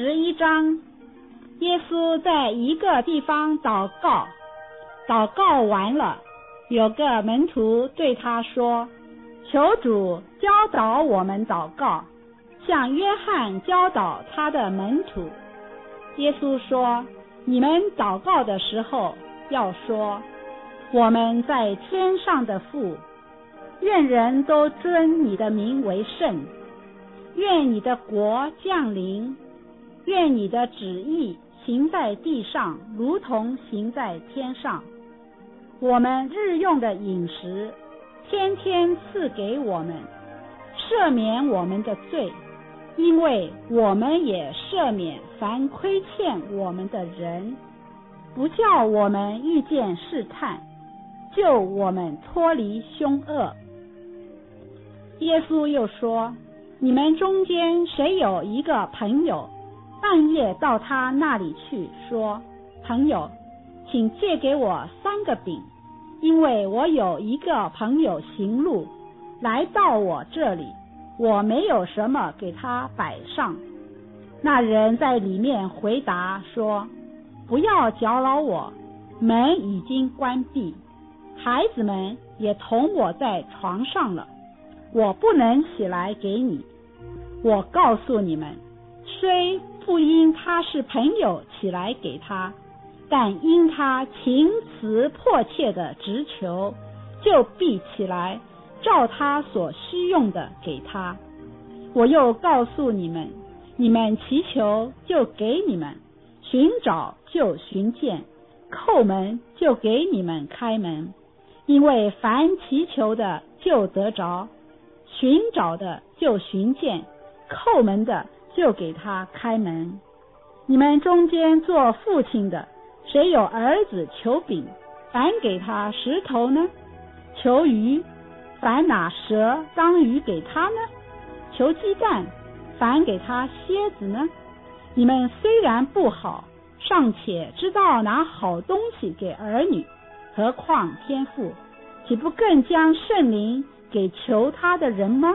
11章，耶稣在一个地方祷告完了，有个门徒对他说：求主教导我们祷告，像约翰教导他的门徒。耶稣说：你们祷告的时候要说，我们在天上的父，愿人都尊你的名为圣，愿你的国降临，愿你的旨意行在地上，如同行在天上。我们日用的饮食，天天赐给我们，赦免我们的罪，因为我们也赦免凡亏欠我们的人，不叫我们遇见试探，救我们脱离凶恶。耶稣又说：你们中间谁有一个朋友，半夜到他那里去说，朋友，请借给我3个饼，因为我有一个朋友行路来到我这里，我没有什么给他摆上。那人在里面回答说，不要搅扰我，门已经关闭，孩子们也同我在床上了，我不能起来给你。我告诉你们，虽不因他是朋友起来给他，但因他情辞迫切的直求，就必起来照他所需用的给他。我又告诉你们，你们祈求就给你们，寻找就寻见，叩门就给你们开门。因为凡祈求的就得着，寻找的就寻见，叩门的就给他开门。你们中间做父亲的，谁有儿子求饼，反给他石头呢？求鱼，反拿蛇当鱼给他呢？求鸡蛋，反给他蝎子呢？你们虽然不好，尚且知道拿好东西给儿女，何况天父，岂不更将圣灵给求他的人吗？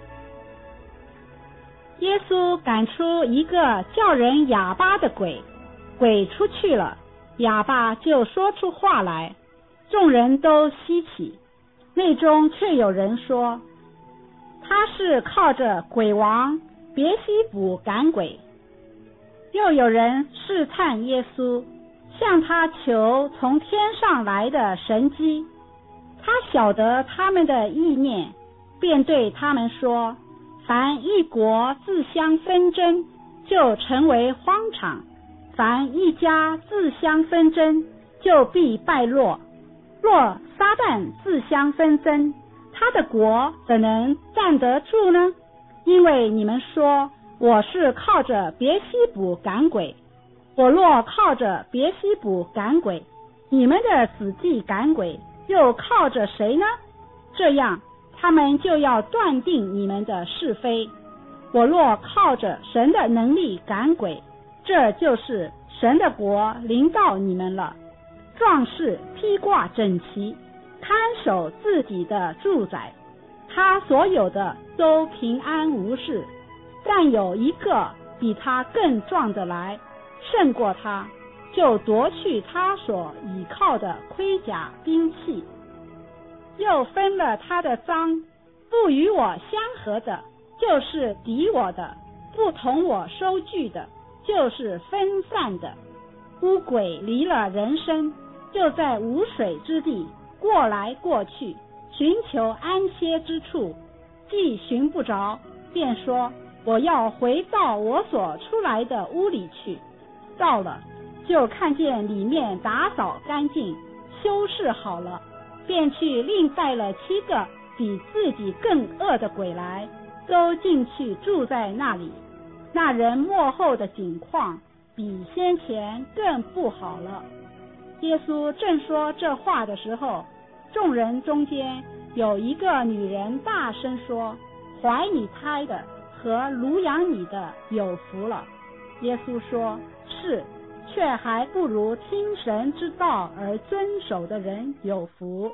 耶稣赶出一个叫人哑巴的鬼，鬼出去了，哑巴就说出话来，众人都稀奇。内中却有人说，他是靠着鬼王别西卜赶鬼。又有人试探耶稣，向他求从天上来的神迹。他晓得他们的意念，便对他们说，凡一国自相纷争，就成为荒场；凡一家自相纷争，就必败落。若撒旦自相纷争，他的国怎能站得住呢？因为你们说，我是靠着别西卜赶鬼。我若靠着别西卜赶鬼，你们的子弟赶鬼又靠着谁呢？这样他们就要断定你们的是非。我若靠着神的能力赶鬼，这就是神的国临到你们了。壮士披挂整齐，看守自己的住宅，他所有的都平安无事。但有一个比他更壮的来，胜过他，就夺去他所倚靠的盔甲兵器，又分了他的赃。不与我相合的，就是敌我的；不同我收据的，就是分散的。乌鬼离了人身，就在无水之地过来过去，寻求安歇之处，既寻不着，便说，我要回到我所出来的屋里去。到了，就看见里面打扫干净，修饰好了，便去另带了7个比自己更恶的鬼来，都进去住在那里。那人末后的景况比先前更不好了。耶稣正说这话的时候，众人中间有一个女人大声说，怀你胎的和乳养你的有福了。耶稣说，是，却还不如听神之道而遵守的人有福。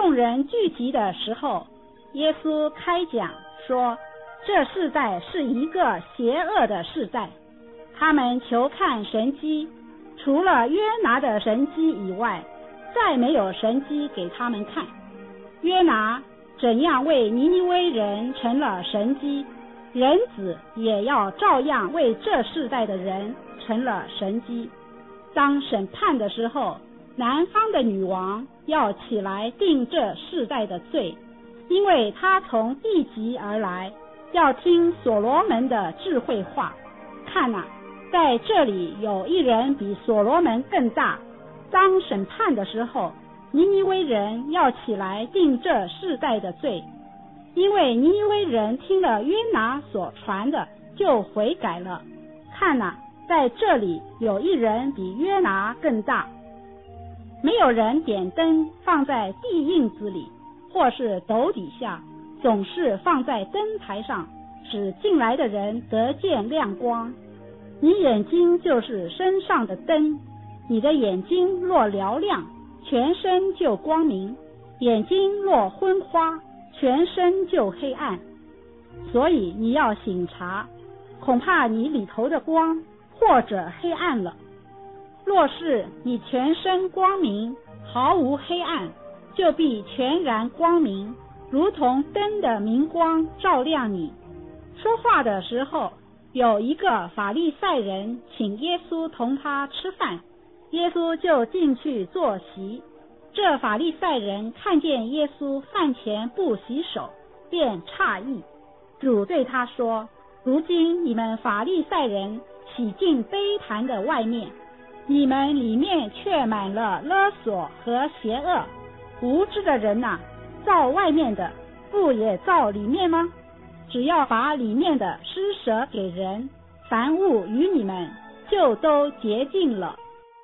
众人聚集的时候，耶稣开讲说，这世代是一个邪恶的世代，他们求看神迹，除了约拿的神迹以外，再没有神迹给他们看。约拿怎样为尼尼微人成了神迹，人子也要照样为这世代的人成了神迹。当审判的时候，南方的女王要起来定这世代的罪，因为她从地极而来，要听所罗门的智慧话。看啊，在这里有一人比所罗门更大。当审判的时候，尼尼微人要起来定这世代的罪，因为尼尼微人听了约拿所传的就悔改了。看啊，在这里有一人比约拿更大。没有人点灯放在地印子里，或是斗底下，总是放在灯台上，使进来的人得见亮光。你眼睛就是身上的灯，你的眼睛若嘹亮，全身就光明；眼睛若昏花，全身就黑暗。所以你要省察，恐怕你里头的光或者黑暗了。若是你全身光明，毫无黑暗，就必全然光明，如同灯的明光照亮你。说话的时候，有一个法利赛人请耶稣同他吃饭，耶稣就进去坐席。这法利赛人看见耶稣饭前不洗手，便诧异。主对他说，如今你们法利赛人洗净杯坛的外面，你们里面却满了勒索和邪恶。无知的人啊，造外面的，不也造里面吗？只要把里面的施舍给人，凡物与你们就都洁净了。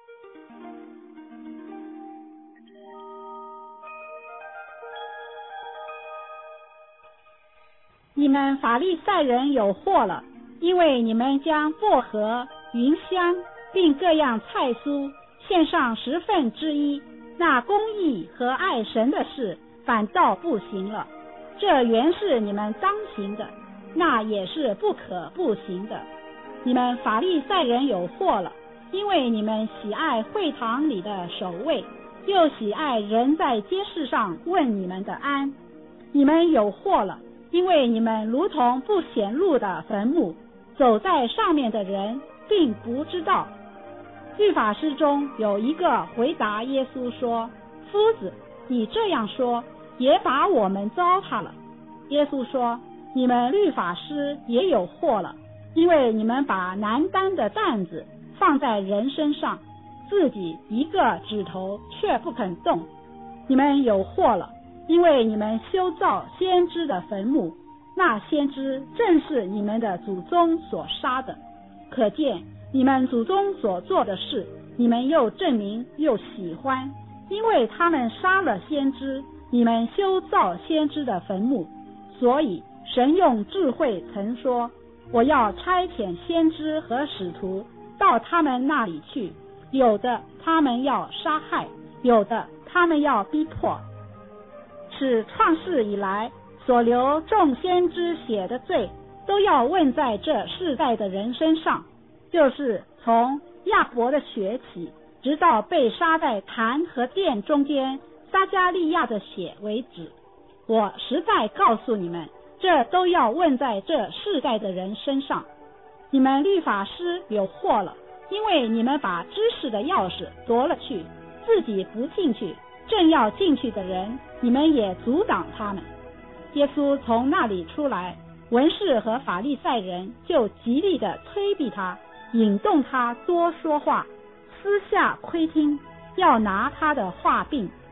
你们法利赛人有祸了，因为你们将薄荷、芸香并各样菜蔬献上1/10，那公义和爱神的事反倒不行了。这原是你们当行的，那也是不可不行的。你们法利赛人有祸了，因为你们喜爱会堂里的守卫，又喜爱人在街市上问你们的安。你们有祸了，因为你们如同不显露的坟墓，走在上面的人并不知道。律法师中有一个回答耶稣说，夫子，你这样说也把我们糟蹋了。耶稣说，你们律法师也有祸了，因为你们把难担的担子放在人身上，自己一个指头却不肯动。你们有祸了，因为你们修造先知的坟墓，那先知正是你们的祖宗所杀的。可见你们祖宗所做的事，你们又证明又喜欢，因为他们杀了先知，你们修造先知的坟墓。所以神用智慧曾说，我要差遣先知和使徒到他们那里去，有的他们要杀害，有的他们要逼迫。使创世以来所流众先知血的罪，都要问在这世代的人身上，就是从亚伯的血起，直到被杀在坛和殿中间撒加利亚的血为止。我实在告诉你们，这都要问在这世代的人身上。你们律法师有祸了，因为你们把知识的钥匙夺了去，自己不进去，正要进去的人，你们也阻挡他们。耶稣从那里出来，文士和法利赛人就极力的推逼他，引动他多说话，私下窥听，要拿他的话柄。